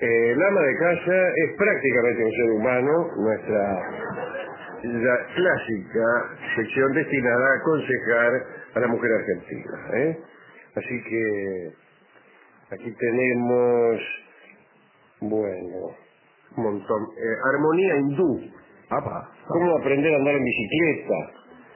El ama de casa es prácticamente un ser humano, la clásica sección destinada a aconsejar a la mujer argentina. Así que aquí tenemos, bueno, un montón. Armonía hindú. Cómo aprender a andar en bicicleta.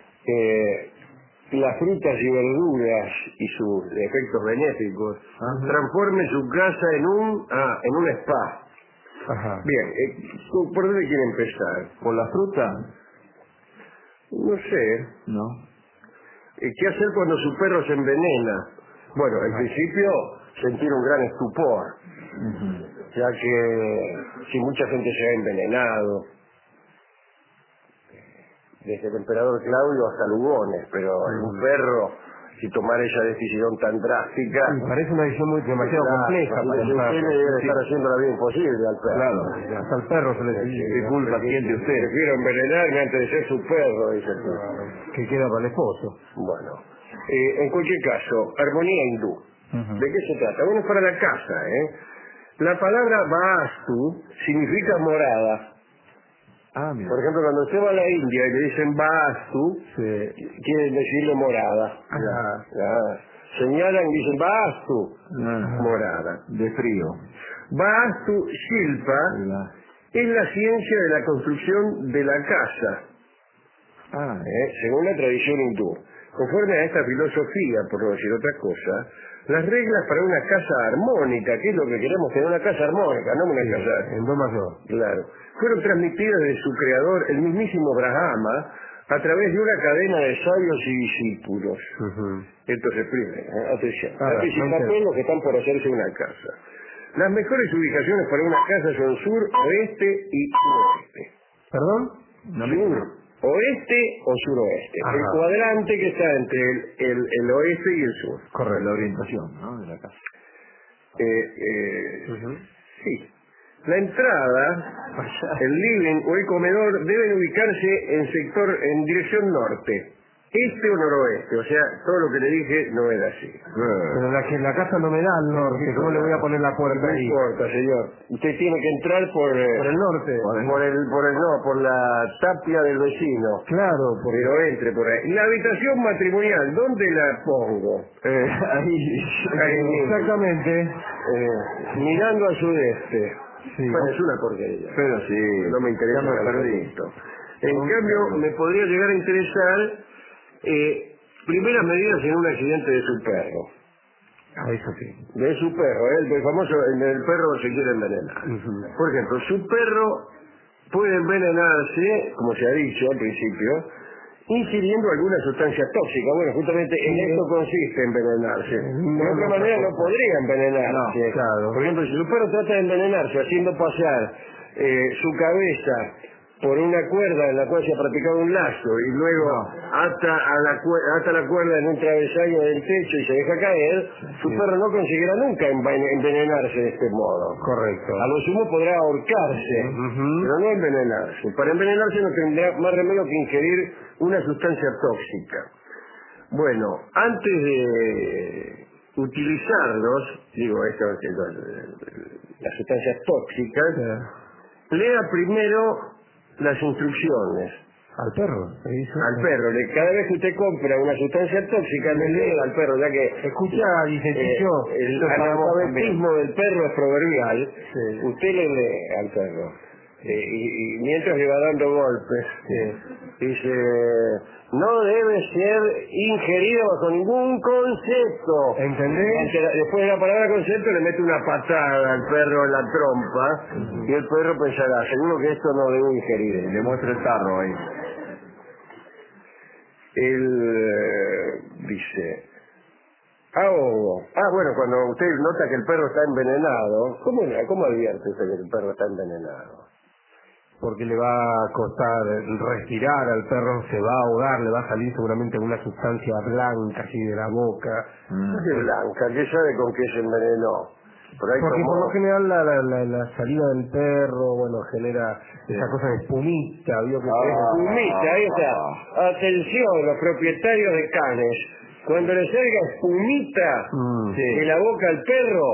Las frutas y verduras y sus efectos benéficos. Transforme su casa en un spa. Ajá. Bien, ¿por dónde quiere empezar? ¿Por la fruta? No sé. No. ¿Qué hacer cuando su perro se envenena? Bueno, en principio sentir un gran estupor, ya que si mucha gente se ha envenenado, desde el emperador Claudio hasta Lugones, pero un perro, si tomara esa decisión tan drástica... Me parece una decisión demasiado compleja para el usted perro. le debe estar haciendo la vida imposible al perro. Claro, hasta el perro se le dice. ¿Qué culpa siente usted? Prefiero envenenarme antes de ser su perro, dice el tipo. Que queda para el esposo. Bueno, en cualquier caso, armonía hindú. ¿De qué se trata? Bueno, es para la casa, La palabra Vastu significa morada. Mira. Por ejemplo, cuando usted va a la India y le dicen Vastu, quieren decirle morada. Señalan y dicen Vastu, morada. De frío. Vastu Shilpa es la ciencia de la construcción de la casa, según la tradición hindú. Conforme a esta filosofía, por no decir otra cosa, las reglas para una casa armónica, que es lo que queremos, tener una casa armónica, no una casa... En do mayor. Claro. Fueron transmitidas de su creador, el mismísimo Brahma, a través de una cadena de sabios y discípulos. Esto se exprime, atención. Anticipen los que están por hacerse una casa. Las mejores ubicaciones para una casa son sur, oeste y suroeste. ¿Perdón? Sur, oeste o suroeste. El cuadrante que está entre el oeste y el sur. Correcto. La orientación, ¿no? De la casa. Sí. La entrada, el living o el comedor deben ubicarse en dirección norte, este o noroeste, o sea, todo lo que le dije no era así. Pero la casa no me da al norte, ¿cómo le voy a poner la puerta ahí? No importa, señor. Usted tiene que entrar por el norte. Por la tapia del vecino. Claro, pero entre por ahí. La habitación matrimonial, ¿dónde la pongo? Ahí. Exactamente. Mirando al sudeste. Sí. Bueno, es una porquería. Pero sí. No me interesa. Ya me perdí. En cambio, me podría llegar a interesar primeras medidas en un accidente de su perro. Eso sí. De su perro, el famoso, el perro se quiere envenenar. Por ejemplo, su perro puede envenenarse, como se ha dicho al principio, ingiriendo alguna sustancia tóxica. Bueno, justamente en esto consiste envenenarse. De otra manera no podría envenenarse. No, claro. Por ejemplo, si su perro trata de envenenarse haciendo pasar su cabeza por una cuerda en la cual se ha practicado un lazo y luego ata la cuerda en un travesaño del techo y se deja caer, su perro no conseguirá nunca envenenarse de este modo. Correcto. A lo sumo podrá ahorcarse, pero no envenenarse. Para envenenarse no tendrá más remedio que ingerir una sustancia tóxica. Bueno, antes de utilizarlos, las sustancias tóxicas, lea primero las instrucciones. ¿Al perro? Al perro. Cada vez que usted compra una sustancia tóxica, le lee al perro, ya que... Escucha, licenciado. El analfabetismo del perro es proverbial. Sí. Usted le lee al perro. Y mientras le va dando golpes, dice, no debe ser ingerido bajo ningún concepto. ¿Entendés? Después de la palabra concepto le mete una patada al perro en la trompa y el perro pensará, seguro que esto no debe ingerir. Le muestra el tarro ahí. Él dice, bueno, cuando usted nota que el perro está envenenado, ¿cómo advierte usted que el perro está envenenado? Porque le va a costar respirar al perro, se va a ahogar, le va a salir seguramente una sustancia blanca así de la boca. ¿Qué blanca? ¿Qué sabe con qué se envenenó? Porque por lo general la salida del perro, bueno, genera esa cosa de espumita, ¿vio que espumita, ahí está. Atención, los propietarios de canes. Cuando le salga espumita de la boca al perro,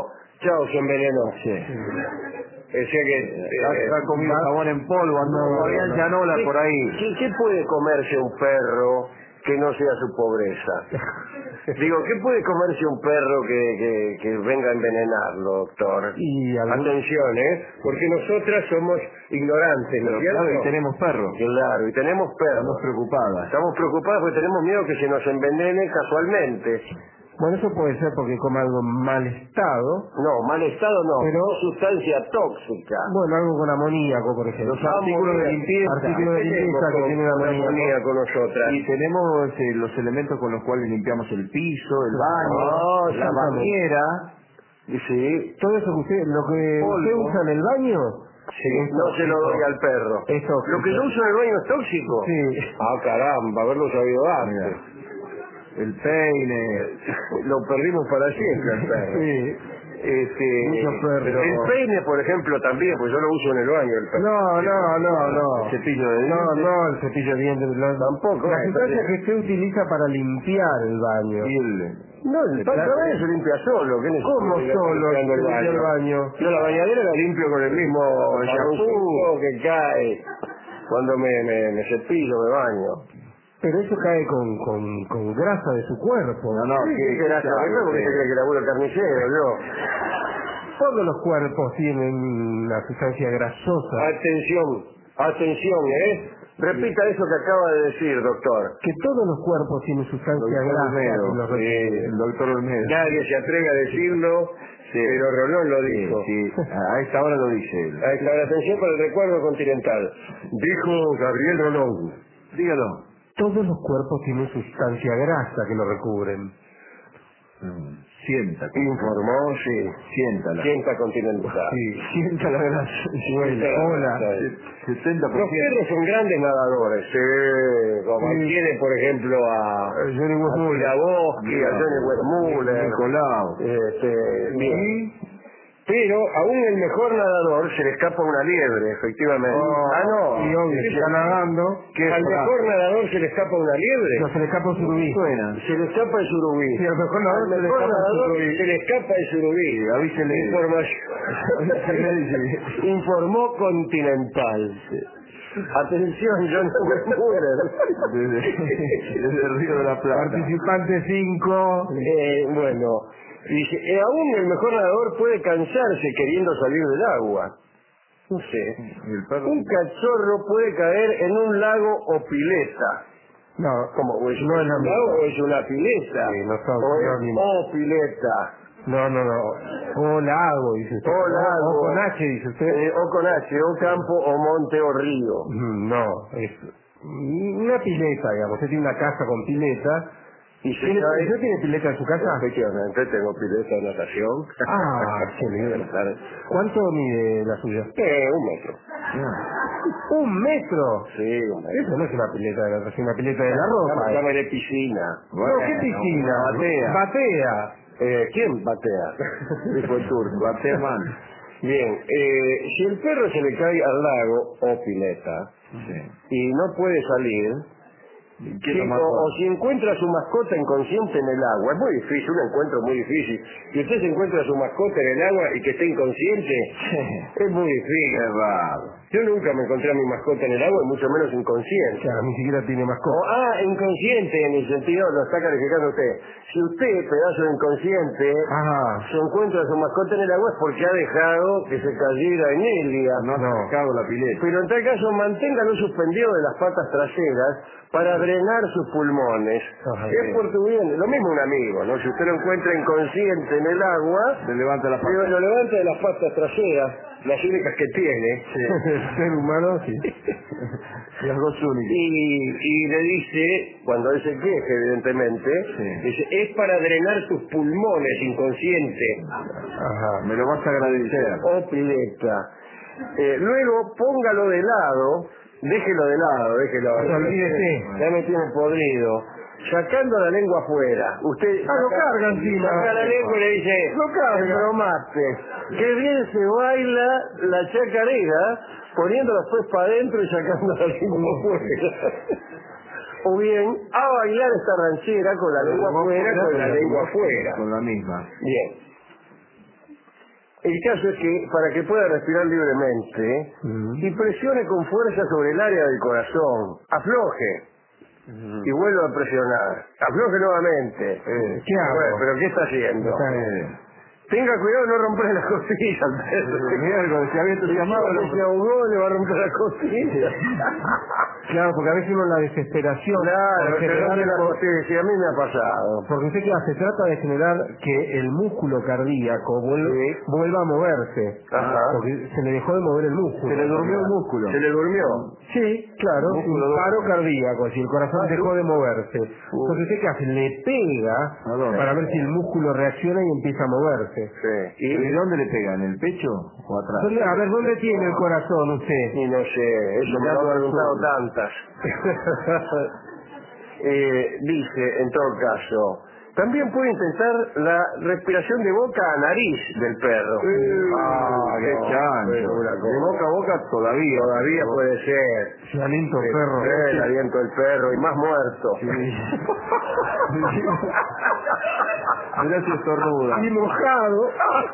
Chao, se envenenó. Sí. Decía que... ha comido jabón en polvo, había llanola por ahí. ¿Qué puede comerse un perro que no sea su pobreza? Digo, ¿qué puede comerse un perro que venga a envenenarlo, doctor? Atención, porque nosotras somos ignorantes, ¿no es cierto? Claro, y tenemos perros. Claro, y tenemos perros. Estamos preocupadas. Estamos preocupadas porque tenemos miedo que se nos envenene casualmente. Bueno, eso puede ser porque come algo en mal estado. No, mal estado no, pero sustancia tóxica. Bueno, algo con amoníaco, por ejemplo. Los artículos de limpieza. Artículos de limpieza que tienen amoníaco nosotras. Y tenemos los elementos con los cuales limpiamos el piso, el baño, la bañera. Sí. Todo eso que usted usa en el baño. Sí, no se lo doy al perro. ¿Lo que yo uso en el baño es tóxico? Sí. Ah, caramba, haberlo sabido antes. El peine, lo perdimos para siempre el perro. Sí. Muchos perros. El peine, por ejemplo, también, pues yo lo uso en el baño el perro. No. El cepillo de dientes. No, el cepillo de dientes. Tampoco. La sustancia que usted utiliza para limpiar el baño. No, el perro se limpia solo. ¿Cómo solo limpia el baño? Yo la bañadera la limpio con el mismo shampoo que cae. Cuando me cepillo, me baño. Pero eso cae con grasa de su cuerpo. No, ¿qué grasa? ¿Por qué se cree que laburo el carnicero, yo? Todos los cuerpos tienen una sustancia grasosa. Atención, Repita eso que acaba de decir, doctor. Que todos los cuerpos tienen sustancia grasa. El doctor Olmedo. Nadie se atreve a decirlo, pero Rolón lo dijo. Sí. A esta hora lo dice él. A esta hora, atención para el recuerdo continental. Dijo Gabriel Rolón. Dígalo. Todos los cuerpos tienen sustancia grasa que lo recubren. Sienta. Informó, sí. Sienta continental. Sí, sienta la grasa. Hola. 70%. Los perros son grandes nadadores. Como tiene, por ejemplo, a Tiraboski, a Johnny Westmuller. Nicolau. Bien. Pero aún el mejor nadador se le escapa una liebre, efectivamente. Y obvio, está nadando. ¿Al mejor nadador se le escapa una liebre? No, se le escapa el surubí. Se le escapa el surubí. Sí, al mejor nadador se le escapa el surubí. Avísele. Informó Continental. Atención, John Westmuller. Desde el Río de la Plata. Participante 5. Bueno. Dice, aún el mejor nadador puede cansarse queriendo salir del agua. No sé. Un cachorro puede caer en un lago o pileta. No, ¿cómo? ¿Es un lago o es una pileta? Sí, no o pileta. No. O lago, dice usted. O lago. O con H, dice usted. O con H, o campo, o monte, o río. No, es una pileta, digamos. Usted tiene una casa con pileta. ¿Usted tiene pileta en su casa? Efectivamente, tengo pileta de natación. Qué lindo. ¿Cuánto mide la suya? 1 metro. ¿1 metro? Sí, 1 metro. Eso no es una pileta de natación, una pileta de la ropa. Llámale piscina. No, ¿qué piscina? Batea. ¿Quién batea? Dijo el turco. Batea man. Bien, si el perro se le cae al lago o pileta y no puede salir, o si encuentra a su mascota inconsciente en el agua, es muy difícil, un encuentro muy difícil. Si usted se encuentra a su mascota en el agua y que esté inconsciente, es muy difícil. Es raro. Yo nunca me encontré a mi mascota en el agua, y mucho menos inconsciente. Claro, ni siquiera tiene mascota. Inconsciente en el sentido, lo está calificando usted. Si usted, pedazo de inconsciente, se encuentra a su mascota en el agua es porque ha dejado que se cayera en ella. No ha sacado la pileta. Pero en tal caso, manténgalo suspendido de las patas traseras para drenar sus pulmones. Es por tu bien. Lo mismo un amigo, ¿no? Si usted lo encuentra inconsciente en el agua, lo levanta de las patas traseras, las únicas que tiene. El ser humano, sí. Las dos únicas. Y le dice, cuando él se queje, evidentemente, dice, es para drenar tus pulmones, inconsciente. Me lo vas a agradecer. O pileta. Luego, póngalo de lado. Déjelo de lado. Olvídese. Ya me tiene podrido. Sacando la lengua afuera. Usted lo carga encima. Saca la lengua y le dice, lo carga. Bromate. Qué bien se baila la chacarera, poniendo después para adentro y sacando la lengua afuera. O bien, a bailar esta ranchera con la lengua afuera, con la lengua afuera. Con la misma. Bien. El caso es que, para que pueda respirar libremente, y presione con fuerza sobre el área del corazón, afloje, y vuelva a presionar, afloje nuevamente. ¿Qué hago? Bueno, ¿pero qué está haciendo? Tenga cuidado de no romper las costillas. Miércoles, si había tu llamado, se ahogó, le va a romper las costillas. Claro, porque a veces uno en la desesperación... Claro, se rompe las costillas, y a mí me ha pasado. Porque usted que se trata de generar que el músculo cardíaco vuelva a moverse. Ajá. Porque se le dejó de mover el músculo. Se le durmió el músculo. ¿Se le durmió? Sí, claro, un paro cardíaco, si el corazón dejó de moverse. Entonces, ¿usted qué hace? Le pega para ver si el músculo reacciona y empieza a moverse. Sí. ¿Y dónde le pega? ¿En el pecho o atrás? A ver, ¿dónde tiene el corazón usted? Y no sé, eso me lo han preguntado tantas. Dice, en todo caso, también puede intentar la respiración de boca a nariz del perro. ¡Qué chancho! De boca a boca todavía. Todavía puede ser. El aliento del perro. El aliento del perro, y más muerto. Mirá si estornuda. Y mojado.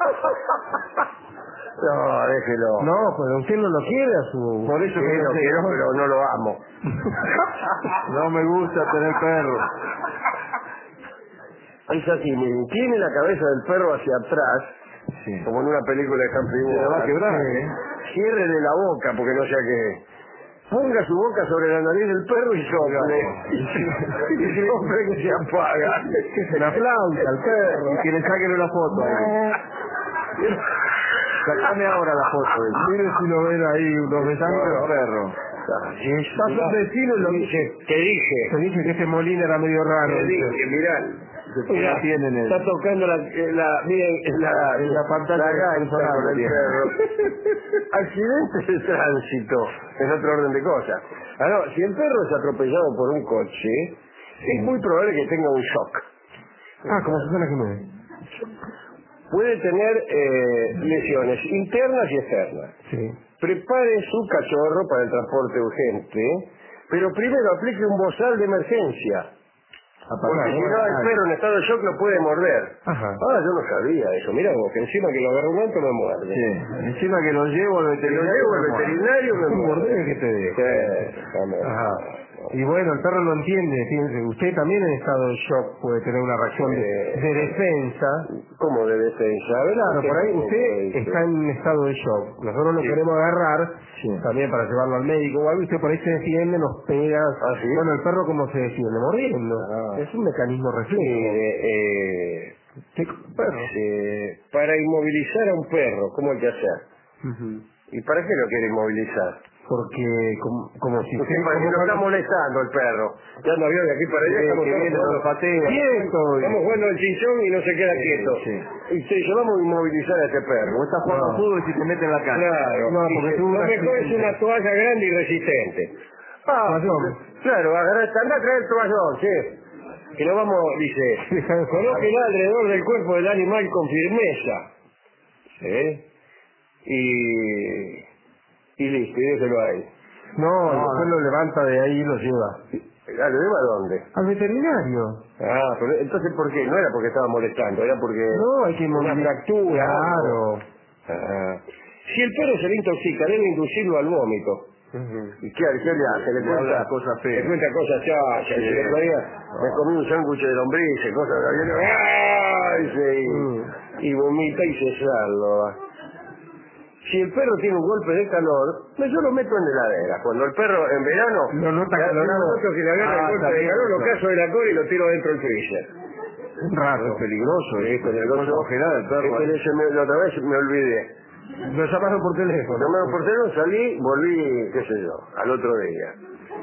No, déjelo. No, pues usted no lo quiere a su... Por eso que lo quiero, pero no lo amo. No me gusta tener perro. Es así, miren, tiene la cabeza del perro hacia atrás, como en una película de Humphrey Bogart. Se la va a quebrar, Ciérrele la boca, porque no sea que... Ponga su boca sobre la nariz del perro y sople. Y sople que se apaga. Se le aplaude al perro. Y que le saquen una foto ahí. Sacame ahora la foto. Mire si lo ven ahí, los vecinos del perro. Pasa un vecino y lo dice. ¿Qué dije? Se dice que ese molín era medio raro. ¿Qué dije? Mirá. Ya tienen el... Está tocando miren, la pantalla del perro. Accidentes de tránsito, es otro orden de cosas. Si el perro es atropellado por un coche, es muy probable que tenga un shock. Como se suena que me... Puede tener lesiones internas y externas. Sí. Prepare su cachorro para el transporte urgente, pero primero aplique un bozal de emergencia. Porque si no, el perro en estado de shock lo puede morder. Ajá. Yo no sabía eso. Mira, que encima que lo agarro un momento me muerde. Sí. Encima que lo llevo al veterinario, me muerde que te deje. Ajá. Y bueno, el perro lo entiende, fíjense, usted también en estado de shock puede tener una reacción de defensa. ¿Cómo de defensa? Claro, por ahí usted está en estado de shock. Nosotros lo queremos agarrar también para llevarlo al médico o algo, usted por ahí se defiende, nos pega. ¿Sí? Bueno, el perro ¿cómo se defiende? Mordiendo. Es un mecanismo reflejo. Para inmovilizar a un perro, ¿cómo hay que hacer? ¿Y para qué lo quiere inmovilizar? Porque como si usted lo está molestando el perro. Ya no vio de aquí para allá, estamos jugando al chinchón y no se queda quieto. Y te dice, vamos a inmovilizar a este perro. O estás jugando fútbol y si te mete en la cara. Claro, lo mejor es una toalla grande y resistente. Claro, anda a traer el toallón, que lo vamos, dice, colóquela alrededor del cuerpo del animal con firmeza. Y listo, y déjelo ahí. Después lo levanta de ahí y lo lleva. ¿Lo lleva a dónde? Al veterinario. Pero entonces ¿por qué? No era porque estaba molestando, era porque... No, hay que una fractura. Claro. Si el perro se le intoxica, debe inducirlo al vómito. ¿Y qué le hace? Le cuenta cosas feas. Le cuenta cosas chachas. El otro día me comí un sándwich de lombrices, cosas de... Y vomita y se salva. Si el perro tiene un golpe de calor, yo lo meto en la heladera. Cuando el perro en verano lo nota calorado, que le agarra el golpe de calor, lo cazo de la cola y lo tiro dentro del freezer. Rato. Es peligroso, peligroso. Congelar el perro. La otra vez me olvidé. Lo llamaron por teléfono. Llamaron por teléfono, salí, volví, qué sé yo, al otro día.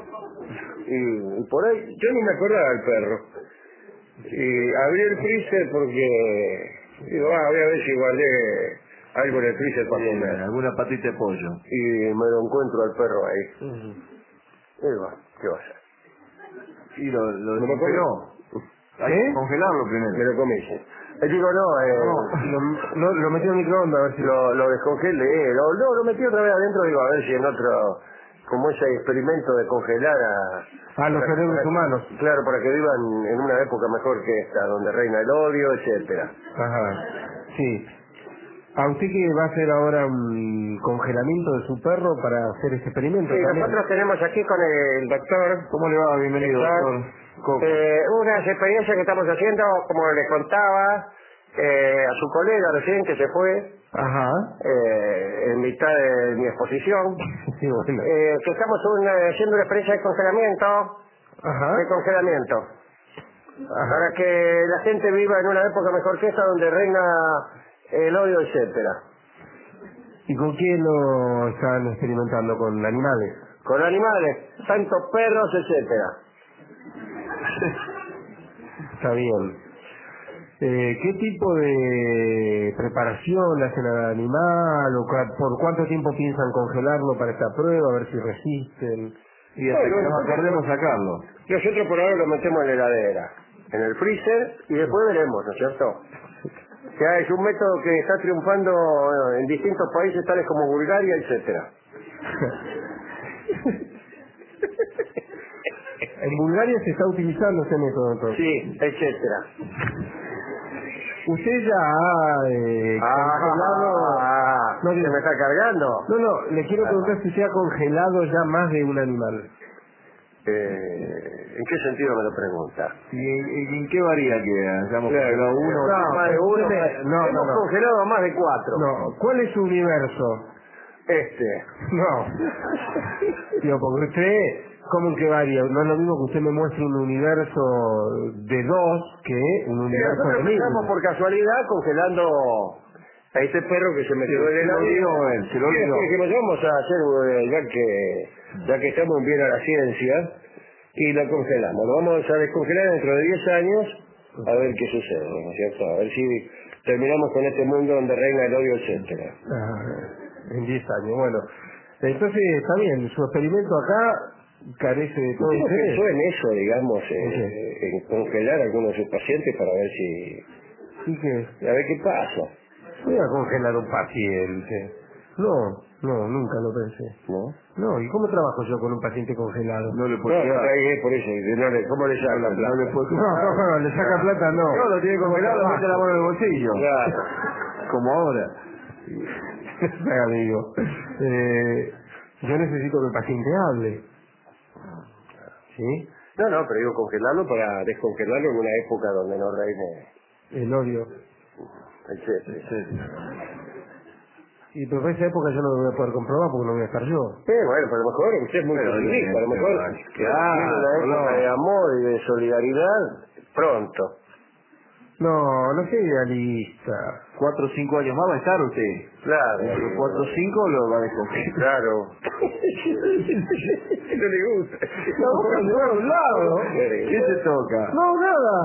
Y por ahí, yo ni me acordaba del perro. Y abrí el freezer porque, digo, voy a ver si guardé algo en el freezer para comer. Alguna patita de pollo. Y me lo encuentro al perro ahí. ¿Qué va a hacer? Y lo congeló. Hay que congelarlo primero. Me lo comí, sí. Digo, lo metió en el microondas a ver si... Lo descongelé. Lo metí otra vez adentro, digo, a ver si en otro... Como ese experimento de congelar a los cerebros humanos. Claro, para que vivan en una época mejor que esta, donde reina el odio, etcétera. Ajá, sí. ¿A usted que va a hacer ahora un congelamiento de su perro para hacer este experimento? Sí, también? nosotros tenemos aquí con el doctor... ¿Cómo le va? Bienvenido, doctor Coco. Unas experiencias que estamos haciendo, como le contaba a su colega recién que se fue, Ajá. En mitad de mi exposición, Sí, bueno. que estamos haciendo una experiencia de congelamiento, Ajá. para que la gente viva en una época mejor que esta, donde reina el odio, etcétera. ¿Y con quién lo están experimentando? ¿Con animales? Con animales, tanto perros, etcétera. Está bien. ¿Qué tipo de preparación le hacen al animal? ¿O por cuánto tiempo piensan congelarlo para esta prueba? A ver si resisten. Y hasta que nos acordemos sacarlo. Nosotros por ahora lo metemos en la heladera, en el freezer, y después veremos, ¿no es cierto? Ya es un método que está triunfando en distintos países tales como Bulgaria, etcétera. En Bulgaria se está utilizando este método entonces. Sí, etcétera. ¿Usted ya ha congelado? ¿No se me está cargando? No, le quiero preguntar si se ha congelado ya más de un animal. ¿En qué sentido me lo pregunta? ¿Y en qué varía que hayamos congelado uno? Más de uno. Hemos congelado a más de 4. No, ¿cuál es su universo? No. Digo, porque usted, ¿cómo que varía? No es lo mismo que usted me muestre un universo de 2 que un universo de 1000. Estamos por casualidad congelando a este perro que se metió en el avión. Se lo olvidó. Dijimos, vamos a hacer, ya que estamos bien a la ciencia, y lo congelamos. Lo vamos a descongelar dentro de 10 años, a ver qué sucede, ¿no es cierto? A ver si terminamos con este mundo donde reina el odio, etcétera. En 10 años, bueno. Entonces, está bien, su experimento acá carece de todo ¿Usted interés. pensó en eso, digamos, en congelar a algunos de sus pacientes para ver si... ¿Y qué? A ver qué pasa? Voy a congelar un paciente. No, nunca lo pensé. ¿No? No, ¿y cómo trabajo yo con un paciente congelado? No le puedo dar. Por eso, ¿cómo le saca plata? No le puedo No, le saca plata, no. No, lo tiene congelado, lo mete la mano en el bolsillo. Claro. Como ahora. Amigo, yo necesito que el paciente hable. ¿Sí? No, pero digo congelarlo para descongelarlo en una época donde no reine El odio. etcétera. Y pero en esa época yo no lo voy a poder comprobar porque no voy a estar yo. Bueno, pero a lo mejor usted es muy optimista, a lo mejor tiene una época de amor y de solidaridad pronto. No soy idealista. 4 o 5 años más va a estar usted. Claro. 4 o 5 lo va a descongelar. Claro. No le gusta. No, por un lado. ¿Qué se toca? No, nada.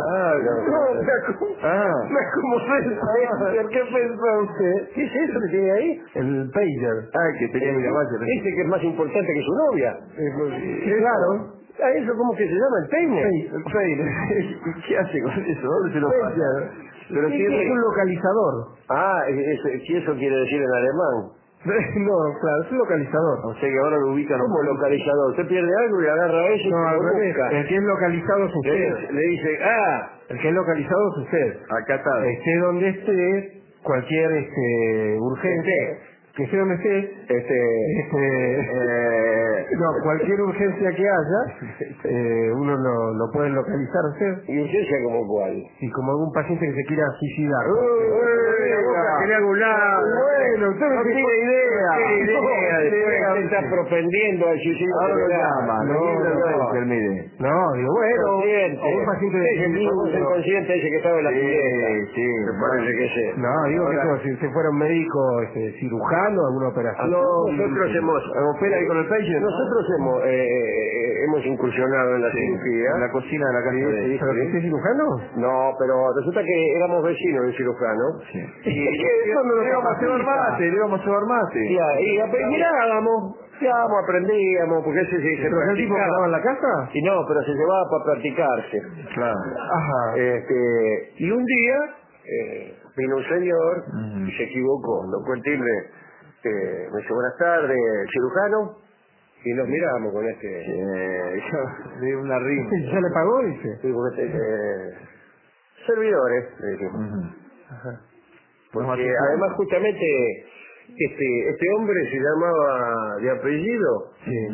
No. Me acomodé. ¿Qué pensó usted? ¿Qué es eso que tiene ahí? El pager. Que tenía mi llamada. Ese que es más importante que su novia. Claro. ¿Eso cómo que se llama? ¿El peine? El peine. ¿Qué hace con eso? ¿Dónde se lo pasa? Pero si es un localizador. Si eso quiere decir en alemán. No, claro, es un localizador. O sea que ahora lo ubican. ¿Cómo localizador? Usted pierde algo y agarra eso y no, al lo revés. busca. El que es localizado es usted. Le dice, el que es localizado es usted. Acá está. Esté donde esté, cualquier urgencia. Que esté donde esté, no, cualquier urgencia que haya, uno lo puede localizar usted. ¿Y urgencia como cuál? Y como algún paciente que se quiera suicidar. Quería alguna... Bueno, usted no tiene idea. Usted está propendiendo al suicidio. Ahora lo llama. No, digo, bueno, un paciente de el inconsciente ese que estaba en la pileta. Sí, me parece que sí. No, digo que si usted fuera un médico cirujano, alguna operación. Nosotros opera ahí con el patient. Nosotros hemos incursionado en la cirugía. En la cocina de la casa de... ¿Pero usted es cirujano? No, pero resulta que éramos vecinos del cirujano. Sí. Y le íbamos a llevar mate. Y mirábamos, aprendíamos, porque ese se ¿Pero el tipo quedaba en la casa? Y no, pero se llevaba para practicarse. Claro. Ajá. Y un día vino un señor y se equivocó. Lo cuentilme me dice, buenas tardes, cirujano. Y nos miramos con de una rima. ¿Ya le pagó, dice? Sí, servidores, le dijimos. Ajá. Porque además justamente este hombre se llamaba de apellido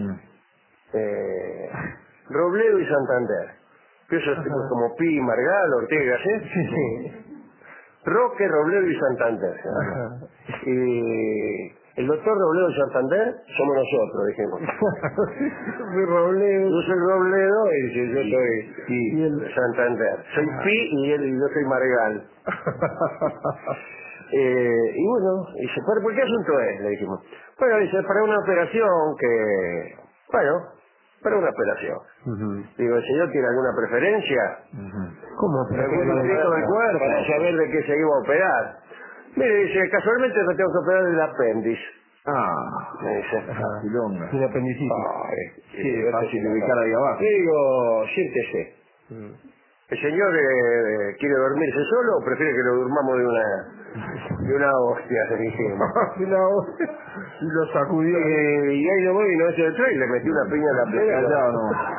Robledo y Santander. Esos tipos como Pi, Margal, Ortega, Roque, Robledo y Santander. Y el doctor Robledo y Santander somos nosotros, dijimos. Yo soy Robledo y yo soy Santander. Soy Pi y yo soy Margal. Y bueno, dice, ¿por qué asunto es? Le dijimos. Bueno, dice, para una operación para una operación. Digo, ¿el señor tiene alguna preferencia? ¿Cómo? Para saber de qué se iba a operar. Mire, dice, casualmente me tengo que operar del apéndice. Me dice. Sin apendicitis. Sí, es fácil ubicar ahí abajo. Digo, siéntese. ¿El señor quiere dormirse solo o prefiere que lo durmamos de una hostia? Le dijimos. Y lo sacudió. Y ahí lo voy y no se detrás y le metí una piña en la plena.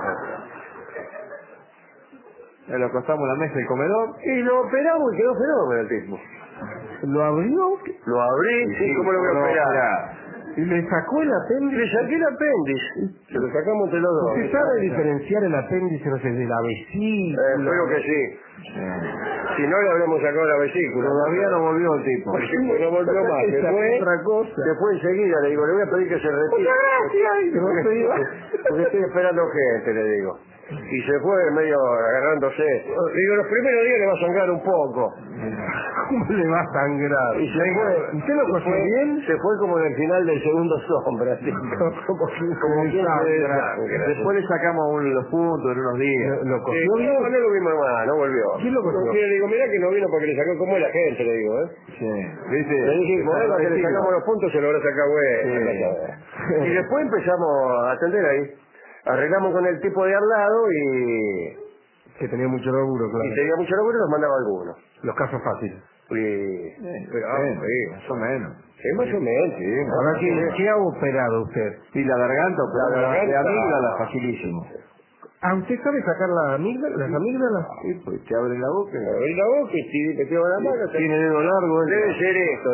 Lo acostamos en la mesa del comedor. Y lo operamos y quedó fenómeno el tipo. ¿Lo abrió? Lo abrí, sí, ¿cómo lo voy a operar? ¿Y le sacó el apéndice? Le saqué el apéndice. Se lo sacamos entre los dos. ¿Usted sabe diferenciar el apéndice, no sé, de la vesícula? Espero que sí. Si no, le habremos sacado la vesícula. Todavía no volvió el tipo. No volvió más. Después enseguida le digo, le voy a pedir que se retire. Muchas gracias. Porque estoy esperando gente, le digo. Y se fue medio agarrándose. Le digo, los primeros días le va a sangrar un poco. ¿Cómo le va a sangrar? Y se fue. ¿Usted lo cogió bien? Se fue como en el final del segundo sombra. Así, como quien se desangra. Después le sacamos los puntos en unos días. ¿Lo cogió bien? No lo vimos más, no volvió. ¿Quién lo cogió? Le digo, mirá que no vino porque le sacó como es la gente, le digo, Sí. ¿Viste? Le dije, modelo que le sacamos los puntos se lo habrá sacado bueno. Y después empezamos a atender ahí. Arreglamos con el tipo de al lado y... Que tenía mucho laburo, claro. Y tenía mucho laburo y nos mandaba algunos. Los casos fáciles. Más o menos. Sí, más o menos, sí. Ahora, ¿qué ha operado usted? Y la garganta, La garganta, de amígdala, facilísimo. ¿Usted sabe sacar las amígdalas? Sí, pues te abre la boca. Abrí la boca y te lleva la mano. Tiene dedo largo. Debe ser esto.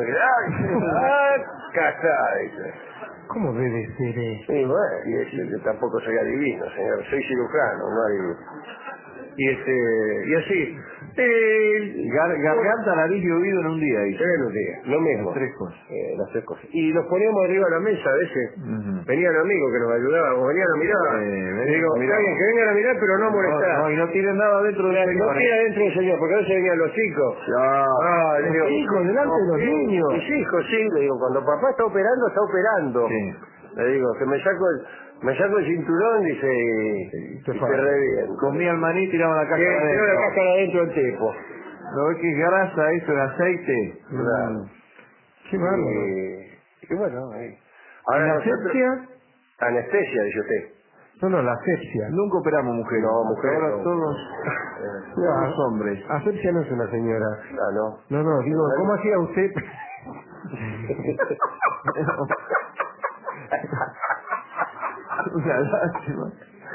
Acá dice. ¿Cómo debe ser eso? Sí, bueno, yo tampoco soy adivino, señor. Soy cirujano, no adivino. Y así. Garganta, nariz y oído en un día. En un día, lo mismo. Las tres cosas. Y nos poníamos arriba de la mesa a veces. Venían amigos que nos ayudaban, o venían a mirar. Digo, está bien, que vengan a mirar, pero no a molestar. No, y no tienen nada dentro del señor. No tiene dentro del señor, porque a veces venían los chicos. Los hijos, delante de los niños. Mis hijos, sí. Le digo, cuando papá está operando. Sí. Le digo, que me saco el cinturón, dice, y se revienta. Comía el maní y tiraba la caja adentro. La caja adentro del tipo. ¿No ves que es grasa eso, el aceite? Claro. Qué bárbaro. Y bueno, ahí. Ahora, ¿la asepsia? Anestesia, dice usted. No, la asepsia. Nunca operamos mujeres. No, mujeres. Ahora no. todos hombres. Asepsia no es una señora. No. No, digo, ¿cómo hacía usted? Una lástima.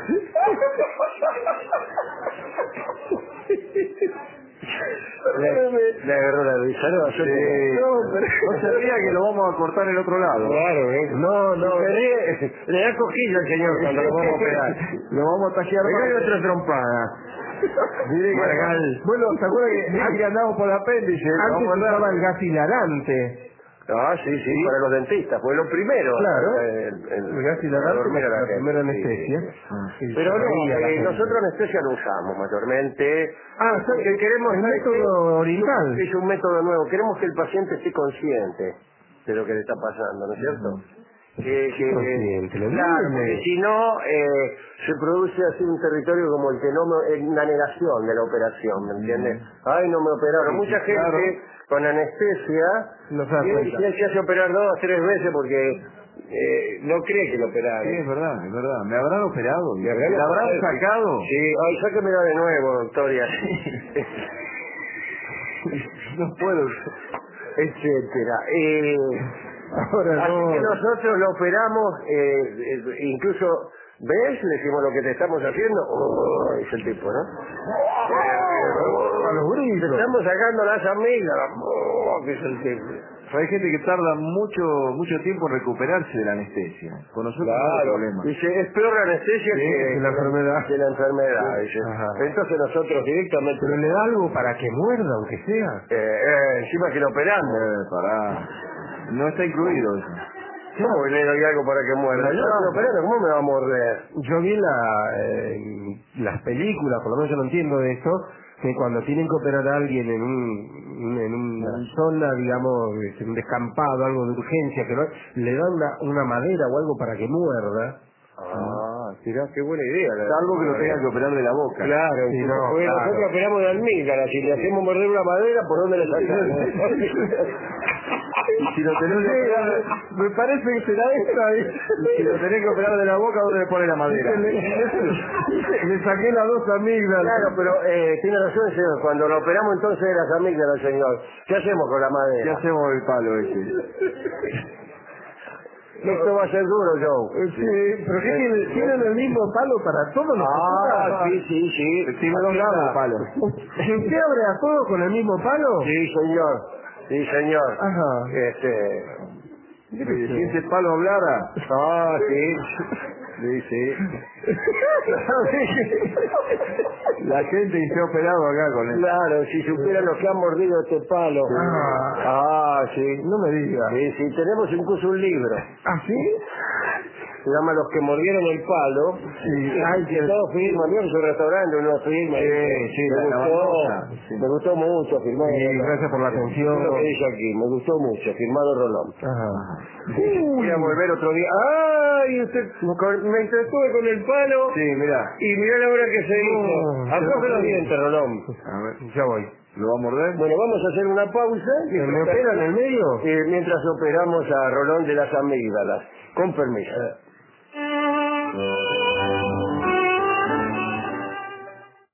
Le agarró la risa, no se ría que lo vamos a cortar en otro lado. Claro, No. Le da cosquilla al señor cuando lo vamos a operar. Lo vamos a tajear más. Hay otra trompada. Bueno, ¿se acuerdan que andamos por el apéndice? Antes usaba el gas hilarante. Sí, para los dentistas, fue lo primero. Claro, el gas hilarante, la primera anestesia. Pero nosotros anestesia no usamos mayormente. Que queremos el método oriental. Es un método nuevo, queremos que el paciente esté consciente de lo que le está pasando, ¿no es cierto? Claro, porque si no, se produce así un territorio como el que una negación de la operación, ¿me entiendes? Ay, no me operaron. Mucha gente con anestesia se hace operar 2 o 3 veces porque no cree que lo operaron. Sí, es verdad. ¿Me habrán operado? ¿Me habrán sacado? Sí, sáquemela de nuevo, doctor, y así. No puedo. Etcétera. Ahora así que nosotros lo operamos, incluso, ¿ves? Le decimos lo que te estamos haciendo. Es el tipo, ¿no? A los gritos. Te estamos sacando las amígdalas. que es el tema. Hay gente que tarda mucho tiempo en recuperarse de la anestesia. Con nosotros no hay problema. Dice, es peor la anestesia que la enfermedad. Que la enfermedad, dice. Entonces nosotros directamente... Pero le da algo para que muerda, aunque sea. Encima que lo operamos. Pará. No está incluido eso. ¿Cómo le doy algo para que muerda? Yo no operando, ¿cómo me va a morder? Yo vi las películas, por lo menos yo no entiendo de esto, que cuando tienen que operar a alguien en una zona, digamos, en un descampado, algo de urgencia, le dan una madera o algo para que muerda. Mirá, qué buena idea. Salvo que lo tengan que operar de la boca. Claro, sí, porque nosotros operamos de almígara, si le hacemos morder una madera, ¿por dónde le sacamos? Si lo tenés que operar, me parece que será esta. Si lo tenés que operar de la boca, ¿dónde le pone la madera? Le saqué las 2 amígdalas. Claro, pero tiene razón, señor. Cuando lo operamos entonces de las amígdalas, señor. ¿Qué hacemos con la madera? ¿Qué hacemos con el palo ese? Esto va a ser duro, Joe. Sí, pero ¿qué tienen el mismo palo para todos los sí. Tiene 2 lados el palo. ¿Y usted abre a todos con el mismo palo? Sí, señor. Ajá. Si ese palo hablara. Sí. Sí. La gente se ha operado acá con él. Claro, si supieran los que han mordido este palo. Sí. No me diga. Sí, tenemos incluso un libro. ¿Sí? Se llama Los que mordieron el palo. Sí. Que todos firman. Mira, en su restaurante uno firma. Me gustó mucho, firmado. Sí, gracias por la atención. Es lo que dice aquí, me gustó mucho, firmado Rolón. Voy a volver otro día. Me entretuve con el palo. Sí, mira. Y mirá la hora que se hizo. Afloje los dientes, Rolón. A ver, ya voy. ¿Lo va a morder? Bueno, vamos a hacer una pausa. ¿Me opera en el medio? Mientras operamos a Rolón de las amígdalas. Con permiso.